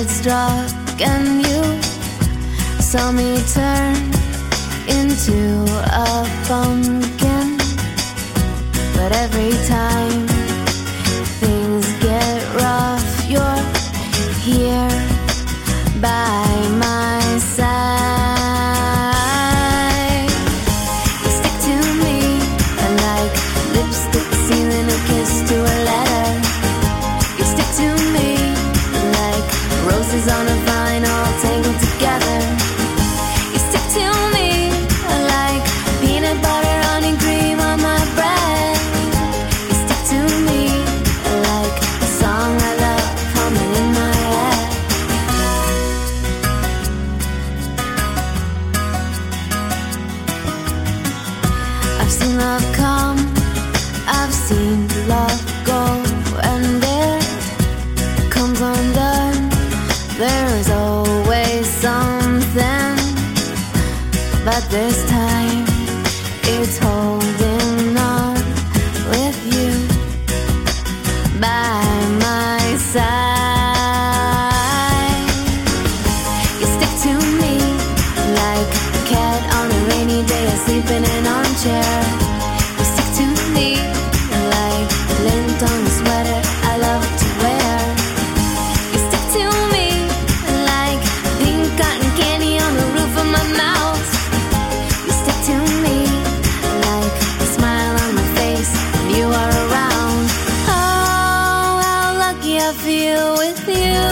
it struck and you saw me turn into a pumpkin. But every time things get rough, you're here by my side. You stick to me like lipstick sealing a kiss to a letter. You stick to me like roses on a vine all tangled together. You stick to me like peanut butter, honey, cream on my bread. You stick to me like a song I love humming in my head. I've seen love come, I've seen love go, and it comes undone. There's always something, but this time it's holding on with you by my side. You stick to me like a cat on a rainy day asleep in an armchair. You stick to me like lint on a sweater I love to wear. You stick to me like pink cotton candy on the roof of my mouth. You stick to me like a smile on my face when you are around. Oh, how lucky I feel with you.